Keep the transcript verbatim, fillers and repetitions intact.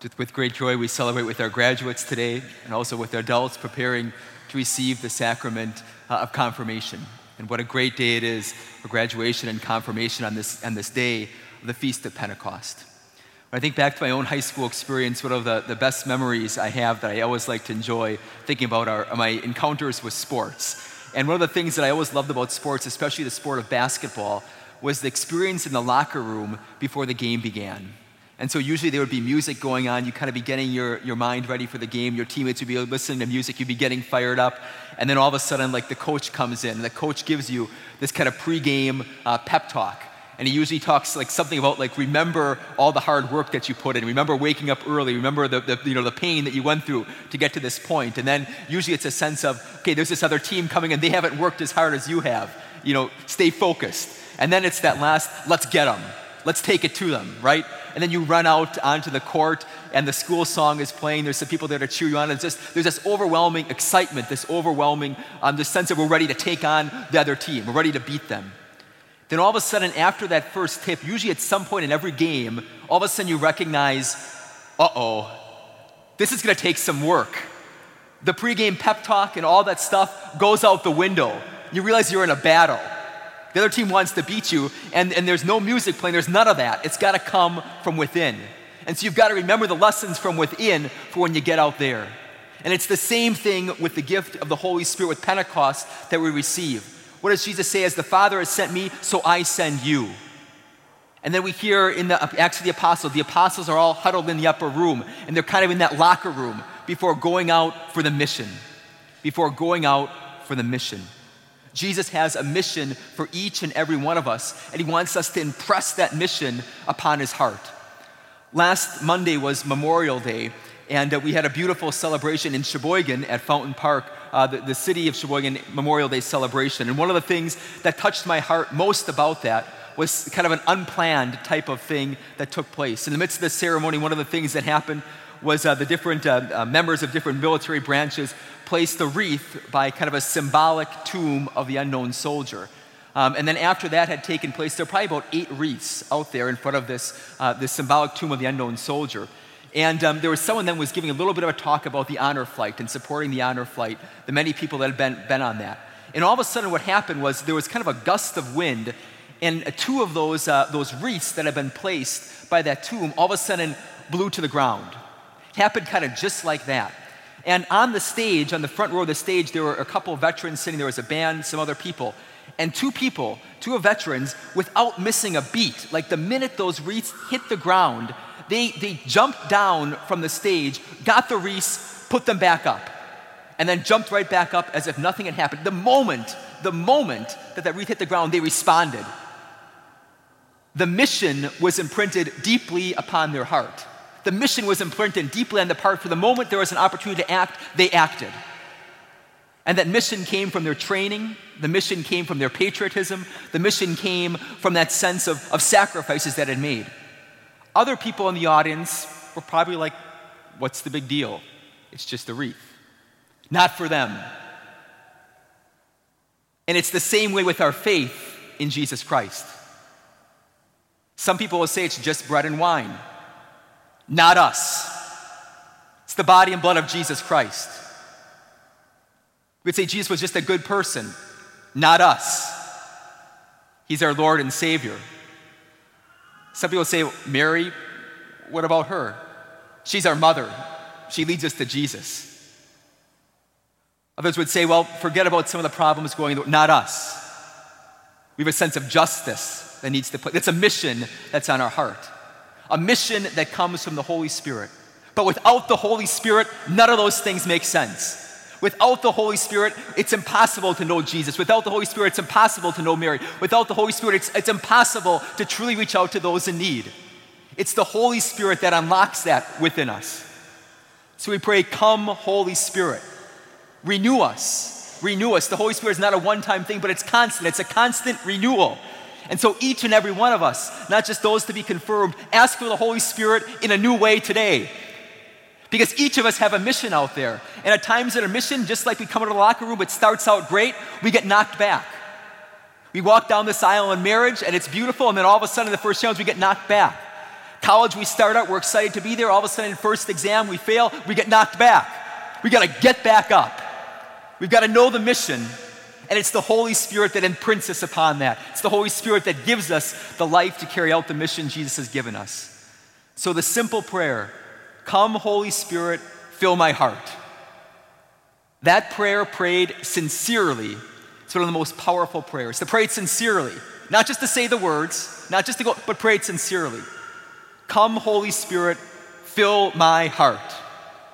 With great joy, we celebrate with our graduates today and also with our adults preparing to receive the sacrament uh, of confirmation. And what a great day it is for graduation and confirmation on this, on this day of the Feast of Pentecost. When I think back to my own high school experience, one of the, the best memories I have that I always like to enjoy thinking about are, are my encounters with sports. And one of the things that I always loved about sports, especially the sport of basketball, was the experience in the locker room before the game began. And so usually there would be music going on. You kind of be getting your, your mind ready for the game. Your teammates would be listening to music. You'd be getting fired up. And then all of a sudden, like, the coach comes in. And the coach gives you this kind of pregame uh, pep talk. And he usually talks like something about, like, remember all the hard work that you put in. Remember waking up early. Remember the, the, you know, the pain that you went through to get to this point. And then usually it's a sense of, okay, there's this other team coming and they haven't worked as hard as you have. You know, stay focused. And then it's that last, let's get them. Let's take it to them, right? And then you run out onto the court and the school song is playing. There's some people there to cheer you on. It's just, there's this overwhelming excitement, this overwhelming um, this sense that we're ready to take on the other team. We're ready to beat them. Then all of a sudden, after that first tip, usually at some point in every game, all of a sudden you recognize, uh-oh, this is going to take some work. The pregame pep talk and all that stuff goes out the window. You realize you're in a battle. The other team wants to beat you, and, and there's no music playing. There's none of that. It's got to come from within. And so you've got to remember the lessons from within for when you get out there. And it's the same thing with the gift of the Holy Spirit with Pentecost that we receive. What does Jesus say? As the Father has sent me, so I send you. And then we hear in the Acts of the Apostles, the apostles are all huddled in the upper room, and they're kind of in that locker room before going out for the mission. Before going out for the mission. Jesus has a mission for each and every one of us, and he wants us to impress that mission upon his heart. Last Monday was Memorial Day, and uh, we had a beautiful celebration in Sheboygan at Fountain Park, uh, the, the city of Sheboygan Memorial Day celebration. And one of the things that touched my heart most about that was kind of an unplanned type of thing that took place. In the midst of the ceremony, one of the things that happened was uh, the different uh, uh, members of different military branches placed a wreath by kind of a symbolic tomb of the unknown soldier. Um, and then after that had taken place, there were probably about eight wreaths out there in front of this, uh, this symbolic tomb of the unknown soldier. And um, there was someone that was giving a little bit of a talk about the honor flight and supporting the honor flight, the many people that had been, been on that. And all of a sudden what happened was there was kind of a gust of wind, and two of those, uh, those wreaths that had been placed by that tomb all of a sudden blew to the ground. It happened kind of just like that. And on the stage, on the front row of the stage, there were a couple of veterans sitting. There was a band, some other people. And two people, two veterans, without missing a beat, like the minute those wreaths hit the ground, they, they jumped down from the stage, got the wreaths, put them back up, and then jumped right back up as if nothing had happened. The moment, the moment that that wreath hit the ground, they responded. The mission was imprinted deeply upon their heart. The mission was imprinted deeply on the part. For the moment there was an opportunity to act, they acted. And that mission came from their training. The mission came from their patriotism. The mission came from that sense of, of sacrifices that it made. Other people in the audience were probably like, what's the big deal? It's just a wreath. Not for them. And it's the same way with our faith in Jesus Christ. Some people will say it's just bread and wine. Not us. It's the body and blood of Jesus Christ. We'd say Jesus was just a good person. Not us. He's our Lord and Savior. Some people say, Mary, what about her? She's our mother. She leads us to Jesus. Others would say, well, forget about some of the problems going on. Not us. We have a sense of justice that needs to play. That's a mission that's on our heart. A mission that comes from the Holy Spirit. But without the Holy Spirit, none of those things make sense. Without the Holy Spirit, it's impossible to know Jesus. Without the Holy Spirit, it's impossible to know Mary. Without the Holy Spirit, it's, it's impossible to truly reach out to those in need. It's the Holy Spirit that unlocks that within us. So we pray, come Holy Spirit. Renew us. Renew us. The Holy Spirit is not a one-time thing, but it's constant. It's a constant renewal. And so each and every one of us, not just those to be confirmed, ask for the Holy Spirit in a new way today. Because each of us have a mission out there. And at times that a mission, just like we come into the locker room, it starts out great, we get knocked back. We walk down this aisle in marriage and it's beautiful, and then all of a sudden the first challenge we get knocked back. College, we start out, we're excited to be there. All of a sudden, first exam, we fail, we get knocked back. We got to get back up. We've got to know the mission, and it's the Holy Spirit that imprints us upon that. It's the Holy Spirit that gives us the life to carry out the mission Jesus has given us. So the simple prayer, come Holy Spirit, fill my heart. That prayer prayed sincerely, it's one of the most powerful prayers. To pray it sincerely, not just to say the words, not just to go, but pray it sincerely. Come Holy Spirit, fill my heart.